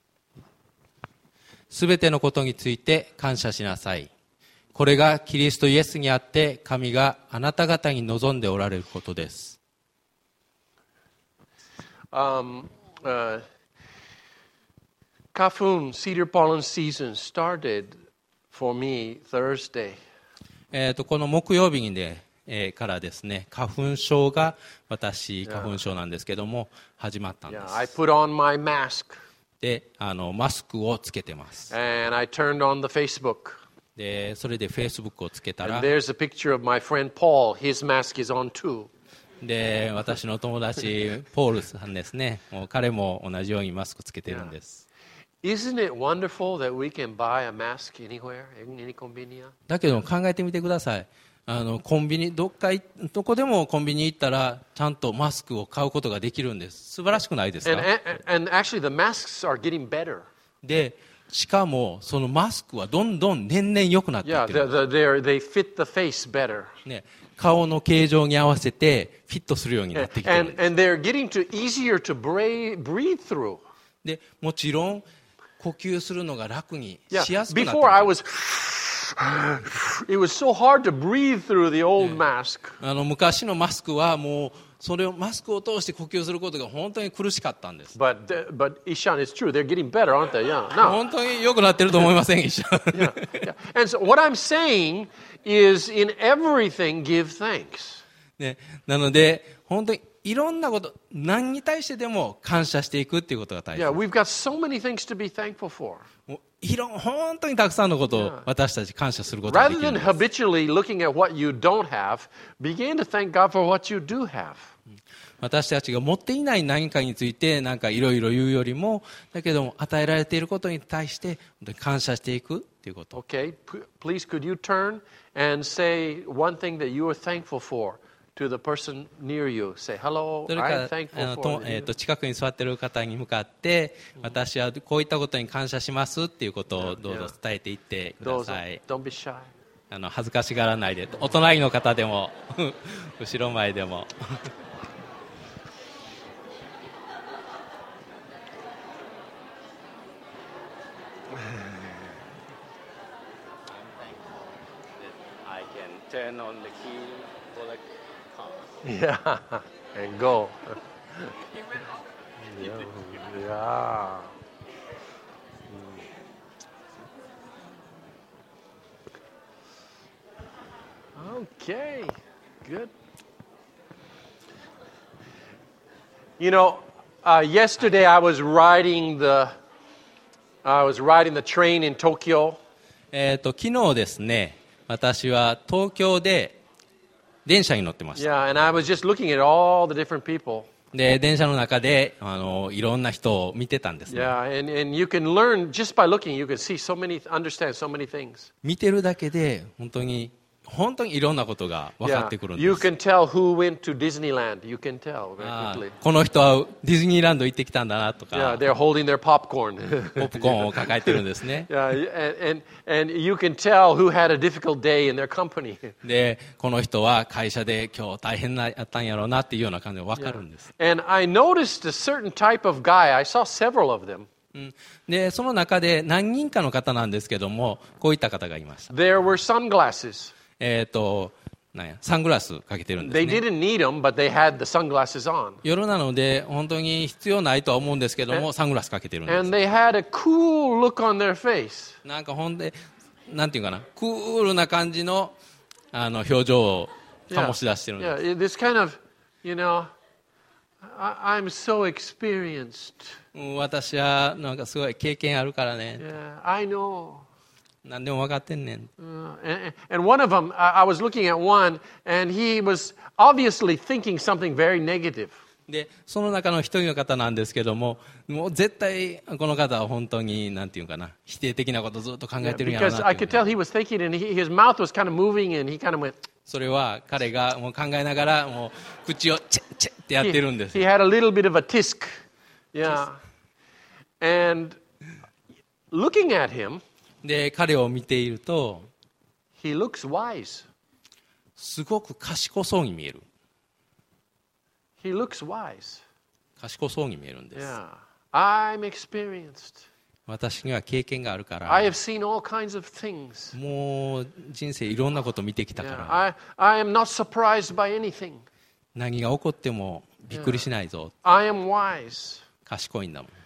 Speaker 2: すべてのことについて感謝しなさい。これがキリストイエスにあって神があなた方に望んでおられることです。
Speaker 1: Um, uh, Kafun cedar pollen season started for me Thursday.
Speaker 2: えーとこの木曜日にね、えーからですね、花粉症が私花粉症なんですけども始まったんで
Speaker 1: Yeah, I
Speaker 2: す。
Speaker 1: put on my mask
Speaker 2: で、あのマスクをつけてます。
Speaker 1: and I turned on the Facebook.
Speaker 2: で、それでフェイスブックをつけた
Speaker 1: And
Speaker 2: ら、
Speaker 1: there's a picture of my friend Paul. His mask is on too.
Speaker 2: で、私の友達ポールさんですね、もう彼も同じようにマスクつけてるんです。
Speaker 1: Isn't it wonderful that we can buy a mask anywhere, in any convenience?
Speaker 2: だけど考えてみてください。あのコンビニどっかいどこでもコンビニ行ったらちゃんとマスクを買うことができるんです。素晴らしくないですか？
Speaker 1: And, and, and actually, the masks are getting better.
Speaker 2: で、しかもそのマスクはどんどん年々良くなってい
Speaker 1: Yeah,
Speaker 2: ってる
Speaker 1: the, the, they're, they fit the face better.
Speaker 2: ね、顔の形状に合わせてフィットするようになってきてるん
Speaker 1: And,
Speaker 2: です。
Speaker 1: and they're getting to easier to breathe, breathe through.
Speaker 2: で、もちろん呼吸するのが楽に
Speaker 1: Yeah,
Speaker 2: しやすくなって
Speaker 1: before I
Speaker 2: きてる
Speaker 1: was, it was so hard to breathe through the old mask.
Speaker 2: あの昔のマスクはもうそれをマスクを通して呼吸することが本当に苦しかったんです。
Speaker 1: But, uh, but Ishan, it's true. They're getting better, aren't they? Yeah. Now,
Speaker 2: 本当に良くなってると思いません一緒
Speaker 1: yeah, yeah. And so what I'm saying is in everything, give thanks.
Speaker 2: ね、なので本当にいろんなこと何に対してでも感謝していくっていうことが大切。
Speaker 1: Yeah, we've got so many things to be thankful for.
Speaker 2: もういろん本当にたくさんのことを私たち感謝することがで
Speaker 1: Rather
Speaker 2: きるん
Speaker 1: than
Speaker 2: です。
Speaker 1: habitually looking at what you don't have, begin to thank God for what you do have.
Speaker 2: 私たちが持っていない何かについてなんかいろいろ言うよりもだけども与えられていることに対して本当に感謝していくっていうこと。
Speaker 1: Okay, P- please could you turn and say one thing that you are thankful for to the person near you. Say, hello,
Speaker 2: それ
Speaker 1: I'm
Speaker 2: からあ
Speaker 1: thankful
Speaker 2: の
Speaker 1: for
Speaker 2: と、えー、
Speaker 1: you.
Speaker 2: と近くに座っている方に向かって私はこういったことに感謝しますっていうことをどうぞ伝えていってくだ
Speaker 1: Those,
Speaker 2: さい。
Speaker 1: don't be shy.
Speaker 2: あの恥ずかしがらないでお隣の方でも後ろ前でもI can turn on the key for the car.
Speaker 1: Yeah, and go. yeah. yeah. Mm. Okay, good. You know, uh, yesterday I was riding the I was riding the train in Tokyo.
Speaker 2: えーと昨日ですね私は東京で電車に乗ってました。
Speaker 1: Yeah, and I was just looking at all the different people.
Speaker 2: で電車の中であのいろんな人を見てたんですね。
Speaker 1: Yeah, and, and you can learn just by looking, you can see so many, understand so many things.
Speaker 2: 見てるだけで本当に本当にいろんなことが分か
Speaker 1: Yeah,
Speaker 2: ってくるんで
Speaker 1: you
Speaker 2: す。
Speaker 1: can tell who went to Disneyland. You can tell very
Speaker 2: あ
Speaker 1: quickly.
Speaker 2: ーこの人はディズニーランド行ってきたんだなと
Speaker 1: Yeah,
Speaker 2: か、
Speaker 1: they're holding their popcorn.
Speaker 2: ポップコーンを抱えてるんですね。
Speaker 1: Yeah, and, and, and you can tell who had a difficult day in their company.
Speaker 2: でこの人は会社で今日大変なやったんやろうなっていうような感じが分かるんです。
Speaker 1: And I noticed a certain type of guy. I saw several of them.
Speaker 2: うんでその中で何人かの方なんですけども、こういった方がいました。
Speaker 1: There were sunglasses.
Speaker 2: えっ、となんやサングラスかけてるんです
Speaker 1: They
Speaker 2: ね。
Speaker 1: didn't need them, but they had the sunglasses on.
Speaker 2: 夜なので本当に必要ないとは思うんですけども、サングラスかけてるんです。
Speaker 1: And they had a cool look on their face.
Speaker 2: なんかほんでなんていうかな、クールな感じのあの表情を醸し出してるんです
Speaker 1: Yeah, this kind of, you know, I, I'm so experienced.
Speaker 2: うん私はなんかすごい経験あるからね、
Speaker 1: Yeah, I know.
Speaker 2: 何でも分かってんねん。
Speaker 1: Uh, and, and one of them, I, I was looking at one, and he was obviously thinking something very negative.
Speaker 2: でその中の一人の方なんですけども、もう絶対この方は本当になんていうかな、否定的なことをずっと考えてるんやろう
Speaker 1: Because
Speaker 2: な
Speaker 1: I
Speaker 2: っていう
Speaker 1: could tell he was thinking, and he, his mouth was kind of moving, and he kind of went.
Speaker 2: それは彼がもう考えながらもう口をチェッチェッってやってるんです
Speaker 1: He, he had a little bit of a tisk. Yeah. And looking at him,
Speaker 2: で彼を見ていると
Speaker 1: he looks wise.
Speaker 2: すごく賢そうに見える。
Speaker 1: He looks wise.
Speaker 2: 賢そうに見えるんです。
Speaker 1: Yeah. I'm experienced.
Speaker 2: 私には経験があるから、
Speaker 1: I have seen all kinds of things.
Speaker 2: もう人生いろんなこと見てきたか
Speaker 1: Yeah.
Speaker 2: ら、
Speaker 1: I, I am not surprised by anything.
Speaker 2: 何が起こってもびっくりしないぞ。
Speaker 1: I am wise.
Speaker 2: 賢いんだもん。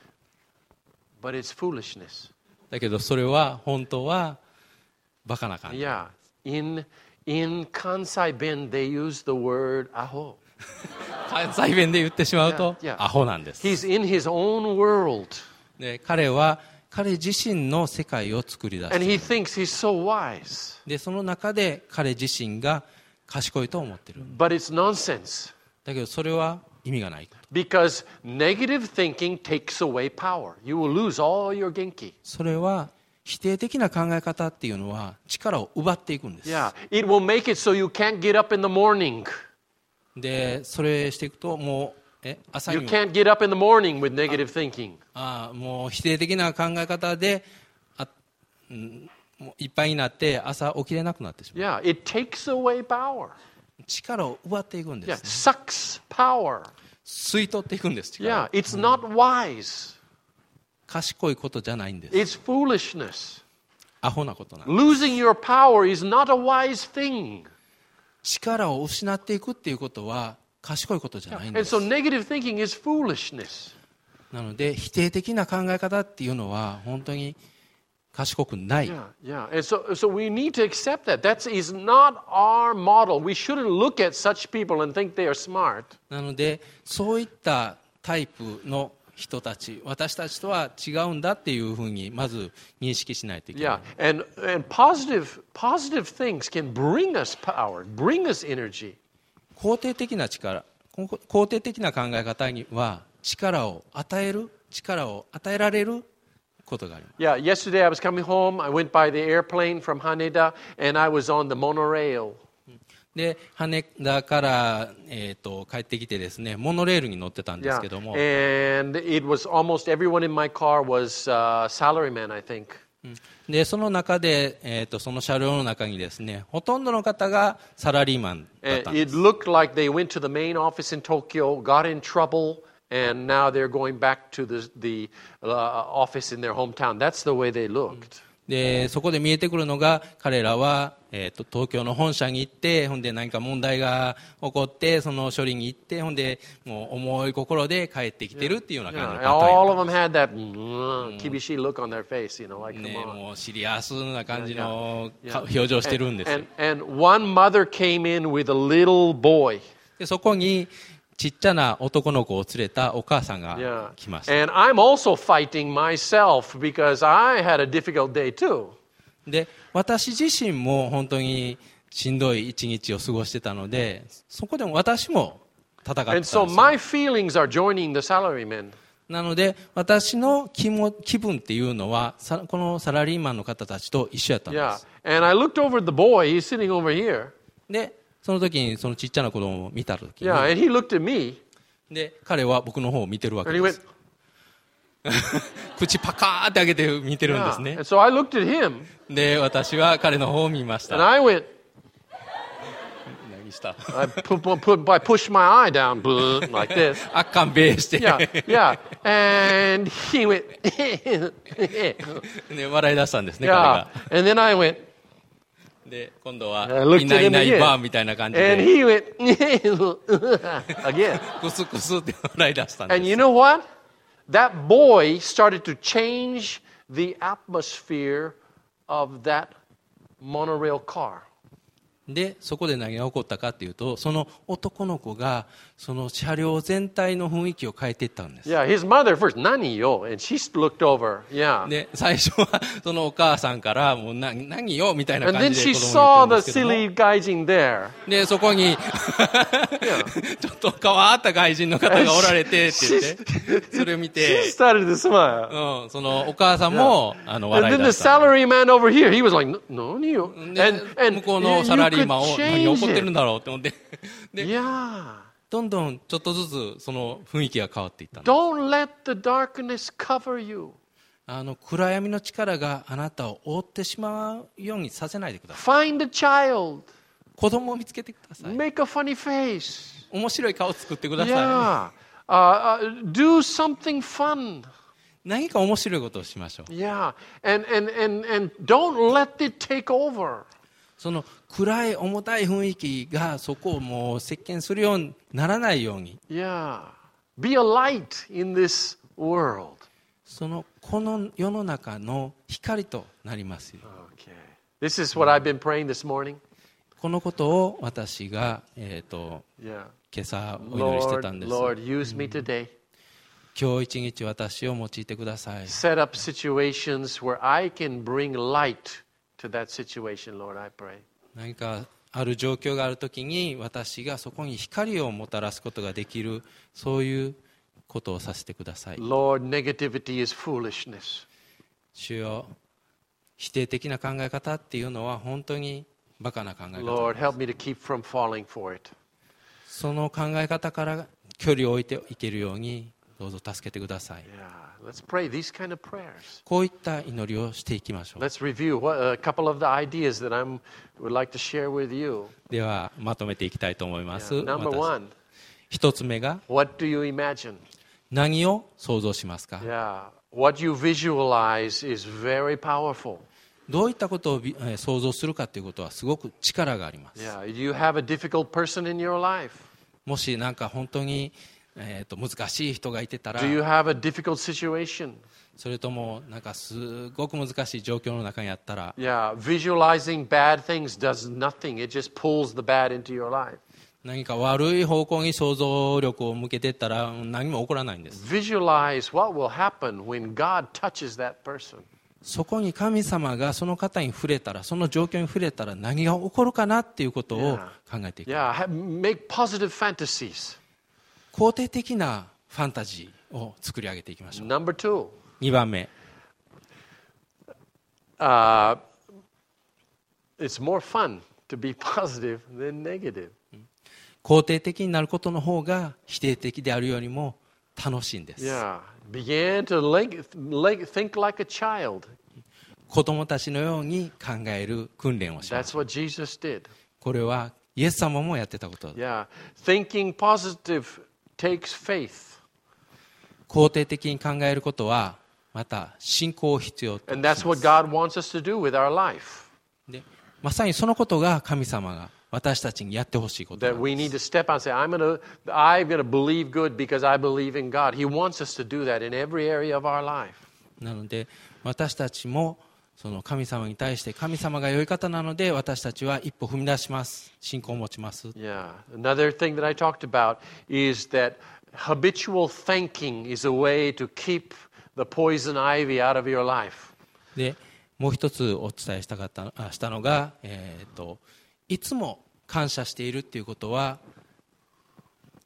Speaker 1: But it's foolishness.
Speaker 2: だけどそれは本当はバカな感じ。
Speaker 1: Yeah. In, in Kansai Ben, they use the word aho.
Speaker 2: 関西弁で言ってしまうと
Speaker 1: Yeah, yeah.
Speaker 2: アホなんです。
Speaker 1: He's in his own world.
Speaker 2: で彼は彼自身の世界を作り出し
Speaker 1: And
Speaker 2: てい
Speaker 1: he
Speaker 2: る。
Speaker 1: thinks he's so wise.
Speaker 2: でその中で彼自身が賢いと思ってる。
Speaker 1: But it's nonsense.
Speaker 2: だけどそれは意味がない。
Speaker 1: Because negative thinking takes away power. You will lose all your genki.
Speaker 2: それは否定的な考え方っていうのは力を奪っていくんです。
Speaker 1: Yeah. It will make it so you can't get up in the morning.
Speaker 2: でそれしていくともうえ朝
Speaker 1: You
Speaker 2: にも
Speaker 1: can't get up in the morning with negative thinking.
Speaker 2: あもう否定的な考え方であ、うん、もういっぱいになって朝起きれなくなってしまう。
Speaker 1: Yeah. It takes away power.
Speaker 2: 力を奪っていくんで
Speaker 1: Yeah.
Speaker 2: す、ね。
Speaker 1: Sucks power.
Speaker 2: 吸い取っていくんです力を。
Speaker 1: Yeah. It's not wise.
Speaker 2: 賢いことじゃないんです。
Speaker 1: It's foolishness.
Speaker 2: アホなことなんです。
Speaker 1: Losing your power is not a wise thing.
Speaker 2: 力を失っていくっていうことは賢いことじゃないん
Speaker 1: And
Speaker 2: です。
Speaker 1: so negative thinking is foolishness.
Speaker 2: なので否定的な考え方っていうのは本当に賢くない。
Speaker 1: Yeah, yeah. And so, so we need to accept that. That is not our model. We shouldn't look at such people and think they are smart.
Speaker 2: なのでそういったタイプの人たち、私たちとは違うんだっていうふうにまず認識しないといけない。
Speaker 1: Yeah. And, and positive, positive things can bring us power, bring us energy.
Speaker 2: 肯定的な力、肯定的な考え方には力を与える、力を与えられることがあります。
Speaker 1: Yeah, yesterday I was coming home. I went by the airplane from Haneda, and I was on the monorail.
Speaker 2: で羽田から、えー、と帰ってきてですね、モノレールに乗ってたんですけども、
Speaker 1: Yeah. And it was almost everyone in my car was uh, salaryman, I think.
Speaker 2: でその中で、えー、とその車両の中にですね、ほとんどの方がサラリーマンだった
Speaker 1: And
Speaker 2: んで
Speaker 1: it
Speaker 2: す。
Speaker 1: looked like they went to the main office in Tokyo, got in trouble, and now they're going back to the, the uh, office in their hometown. That's the way they looked.
Speaker 2: でそこで見えてくるのが、彼らは、えー、と東京の本社に行って、ほんで何か問題が起こってその処理に行って、ほんでもう重い心で帰ってきてるっていうような
Speaker 1: Yeah,
Speaker 2: 感じ
Speaker 1: and
Speaker 2: のパターン
Speaker 1: all
Speaker 2: や
Speaker 1: of them had that mm, kibishi look on their face, you know, like,
Speaker 2: った
Speaker 1: come
Speaker 2: ね、
Speaker 1: on.
Speaker 2: もうシリアスな感じの
Speaker 1: Yeah.
Speaker 2: か表情してるんですよ。
Speaker 1: And, and one mother came in with a little boy.
Speaker 2: でそこにちっちゃな男の子を連れたお母さんが
Speaker 1: Yeah.
Speaker 2: 来ました。
Speaker 1: And I'm also fighting myself because I had a difficult day too.
Speaker 2: で私自身も本当にしんどい一日を過ごしてたので、そこでも私も戦ってたん
Speaker 1: And
Speaker 2: ですよ
Speaker 1: so my feelings are joining the salarymen.
Speaker 2: なので私の気も気分っていうのはさこのサラリーマンの方たちと一緒やったんで
Speaker 1: Yeah.
Speaker 2: す
Speaker 1: And I looked over at the boy, he's sitting over here.
Speaker 2: でその時にそのちっちゃな子供を見た時に
Speaker 1: Yeah, and he looked at me
Speaker 2: で彼は僕の方を見てるわけ
Speaker 1: and he
Speaker 2: で
Speaker 1: went,
Speaker 2: す口パカーって開けて見てるんで
Speaker 1: yeah.
Speaker 2: すね
Speaker 1: And so I looked at him
Speaker 2: で私は彼の方を見まし
Speaker 1: and
Speaker 2: た
Speaker 1: I went,
Speaker 2: 何した
Speaker 1: I, put, put, put, I pushed my eye down blah, like this.
Speaker 2: あっかんべーして
Speaker 1: Yeah, yeah. And he went,
Speaker 2: で笑い出したんですね彼
Speaker 1: yeah.
Speaker 2: が
Speaker 1: And then I went,
Speaker 2: で今度は
Speaker 1: I looked
Speaker 2: いないい
Speaker 1: at him
Speaker 2: ない
Speaker 1: again.
Speaker 2: バーみたいな感じ
Speaker 1: And
Speaker 2: で
Speaker 1: he went, again.
Speaker 2: クスクスって笑い出したん
Speaker 1: And
Speaker 2: で
Speaker 1: you
Speaker 2: す
Speaker 1: know what? That boy started to change the atmosphere of that monorail car.
Speaker 2: でそこで何が起こったかっていうとその男の子がその車両全体の雰囲気を変えていったんです
Speaker 1: Yeah, his mother first, Nani yo, and she looked over. Yeah.
Speaker 2: で最初はそのお母さんからもうな何よみたいな
Speaker 1: And
Speaker 2: 感
Speaker 1: then
Speaker 2: じで
Speaker 1: she
Speaker 2: 子供
Speaker 1: saw
Speaker 2: に言っ
Speaker 1: the
Speaker 2: てるんですけども
Speaker 1: silly gaijin there.
Speaker 2: でそこにちょっと変わった外人の方がおられてって言ってそれを見
Speaker 1: She
Speaker 2: て、
Speaker 1: started to smile.
Speaker 2: うん、そのお母さんもあの
Speaker 1: And
Speaker 2: 笑い
Speaker 1: then
Speaker 2: 出
Speaker 1: the
Speaker 2: したんで
Speaker 1: salary man over here, he was like, Nani yo?
Speaker 2: で
Speaker 1: And,
Speaker 2: 向
Speaker 1: and
Speaker 2: こう
Speaker 1: you
Speaker 2: のサラリー
Speaker 1: could
Speaker 2: マンを何
Speaker 1: change
Speaker 2: 起こってるん
Speaker 1: it.
Speaker 2: だろうって思ってで
Speaker 1: Yeah.
Speaker 2: どんどんちょっとずつその雰囲気が変わっていったんです
Speaker 1: Don't let the darkness cover you.
Speaker 2: あの暗闇の力があなたを覆ってしまうようにさせないでください
Speaker 1: Find a child.
Speaker 2: 子供を見つけてください
Speaker 1: Make a funny face.
Speaker 2: 面白い顔を作ってください
Speaker 1: Yeah. Uh, uh, do something fun.
Speaker 2: 何か面白いことをしましょう
Speaker 1: Yeah. And, and, and, and don't let it take over.
Speaker 2: その暗い重たい雰囲気がそこをもう席巻するようにならないように
Speaker 1: Yeah. Be a light in this world.
Speaker 2: そのこの世の中の光となりますよ
Speaker 1: Okay. This is what I've been praying this morning.
Speaker 2: このことを私が、えー、と
Speaker 1: Yeah.
Speaker 2: 今朝お祈りしてたん
Speaker 1: Lord,
Speaker 2: です
Speaker 1: Lord, use me today.
Speaker 2: 今日一日私を用いてください
Speaker 1: Set up situations where I can bring light to that situation, Lord, I pray.
Speaker 2: 何かある状況があるときに私がそこに光をもたらすことができるそういうことをさせてください
Speaker 1: Lord, negativity is foolishness.
Speaker 2: 主よ否定的な考え方っていうのは本当にバカな考え方
Speaker 1: Lord, help me to keep from falling for it.
Speaker 2: その考え方から距離を置いていけるようにどうぞ助けてください
Speaker 1: Yeah, let's pray these kind of prayers.
Speaker 2: こういった祈りをしていきましょう
Speaker 1: Let's review what, a couple of the ideas that I would like to share with you.
Speaker 2: ではまとめていきたいと思います
Speaker 1: Yeah. Number
Speaker 2: 私
Speaker 1: one,
Speaker 2: 一つ目が
Speaker 1: what do you imagine?
Speaker 2: 何を想像しますか
Speaker 1: Yeah, what you visualize is very powerful.
Speaker 2: どういったことをびえー想像するかということはすごく力があります
Speaker 1: Yeah, you have a difficult person in your life.
Speaker 2: もしなんか本当に、えー、と難しい人がいてたら
Speaker 1: Do you have a difficult situation?
Speaker 2: それともなんかすごく難しい状況の中にあったら
Speaker 1: Yeah, visualizing bad things does nothing. It just pulls the bad into your life.
Speaker 2: 何か悪い方向に想像力を向けていったら何も起こらないんです
Speaker 1: Visualize what will happen when God touches that person.
Speaker 2: そこに神様がその方に触れたらその状況に触れたら何が起こるかなっていうことを考えていく
Speaker 1: Yeah, ha- make positive fantasies.
Speaker 2: 肯定的なファンタジーを作り上げていきましょう
Speaker 1: Number two,
Speaker 2: にばんめ
Speaker 1: uh, it's more fun to be positive than negative.
Speaker 2: 肯定的になることの方が否定的であるよりも楽しいんです、
Speaker 1: Yeah, begin to like, like, think like a child.
Speaker 2: 子供たちのように考える訓練をします
Speaker 1: That's what Jesus did.
Speaker 2: これはイエス様もやってたことだ
Speaker 1: Yeah, thinking positive takes faith.
Speaker 2: 肯定的に考えることはまた信仰を必要とし
Speaker 1: And
Speaker 2: ま
Speaker 1: that's
Speaker 2: す
Speaker 1: what God wants us to do with our life.
Speaker 2: でまさにそのことが神様が私たちにやってほしいことな
Speaker 1: That
Speaker 2: ん
Speaker 1: we
Speaker 2: で
Speaker 1: need
Speaker 2: す
Speaker 1: to step out and say, I'm going to I'm going to believe good because I believe in God. He wants us to do that in every area of our life.
Speaker 2: なので私たちもその神様に対して神様が良い方なので私たちは一歩踏み出します信仰を持ちます
Speaker 1: Yeah. Another thing that I talked about is that habitual thanking is a way to keep the poison ivy out of your life.
Speaker 2: でもう一つお伝えしたかったあしたのが、えー、といつも感謝しているっていうことは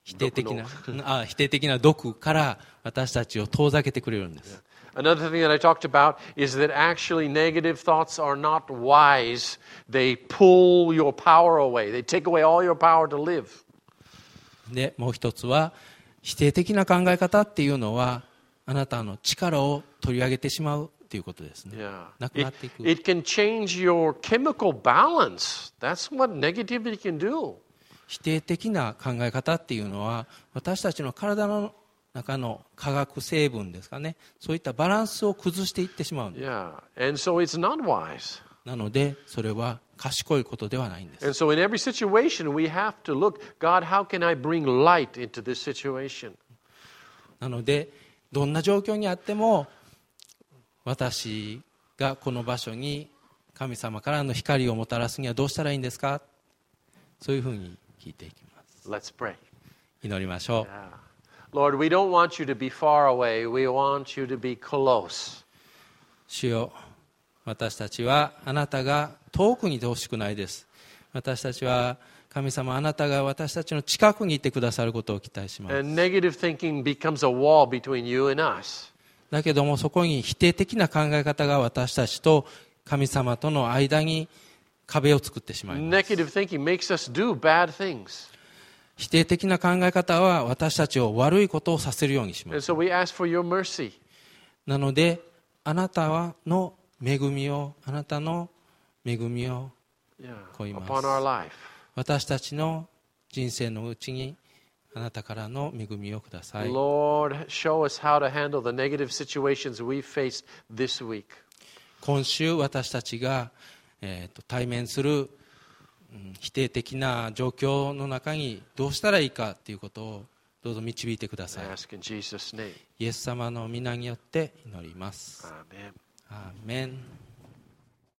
Speaker 2: 否定的なあ否定的な毒から私たちを遠ざけてくれるんです。
Speaker 1: Another thing that I talked about is that actually negative thoughts are not wise. They pull your power away. They take away all your power to live.
Speaker 2: で、もう一つは否定的な考え方っていうのはあなたの力を取り上げてしまうっていうことですね。
Speaker 1: Yeah.
Speaker 2: なくなっていく。
Speaker 1: It, it can change your chemical balance. That's what negativity can do.
Speaker 2: 否定的な考え方っていうのは私たちの体の中の化学成分ですかね、そういったバランスを崩していってしまうんです。
Speaker 1: Yeah. And so it's not wise.
Speaker 2: なのでそれは賢いことではないんです。
Speaker 1: And so in every situation we have to look, God, how can I bring light into this situation?
Speaker 2: なのでどんな状況にあっても私がこの場所に神様からの光をもたらすにはどうしたらいいんですか、そういうふうに聞いていきます。
Speaker 1: Let's pray.
Speaker 2: 祈りましょう。
Speaker 1: Yeah. Lord, we don't want you to be far away. We want you to be close.
Speaker 2: 主よ、私たちはあなたが遠くにいてほしくないです。私たちは神様、あなたが私たちの近くにいてくださることを期待します。
Speaker 1: And negative thinking becomes a wall between you and us.
Speaker 2: だけどもそこに否定的な考え方が私たちと神様との間に壁を作ってしまいます。
Speaker 1: Negative thinking makes us do bad things.
Speaker 2: 否定的な考え方は私たちを悪いことをさせるようにしま
Speaker 1: And
Speaker 2: す。
Speaker 1: so we ask for your mercy.
Speaker 2: なのであなたの恵みをあなたの恵みを
Speaker 1: Yeah.
Speaker 2: 乞います。
Speaker 1: Upon our life.
Speaker 2: 私たちの人生のうちにあなたからの恵みをください。
Speaker 1: Lord, show us how to handle the negative situations we faced this week.
Speaker 2: 今週私たちが、えーと対面する、うん、否定的な状況の中にどうしたらいいかということをどうぞ導いてください。
Speaker 1: I ask in Jesus' name.
Speaker 2: イエス様の皆によって祈ります。
Speaker 1: Amen.
Speaker 2: アーメン。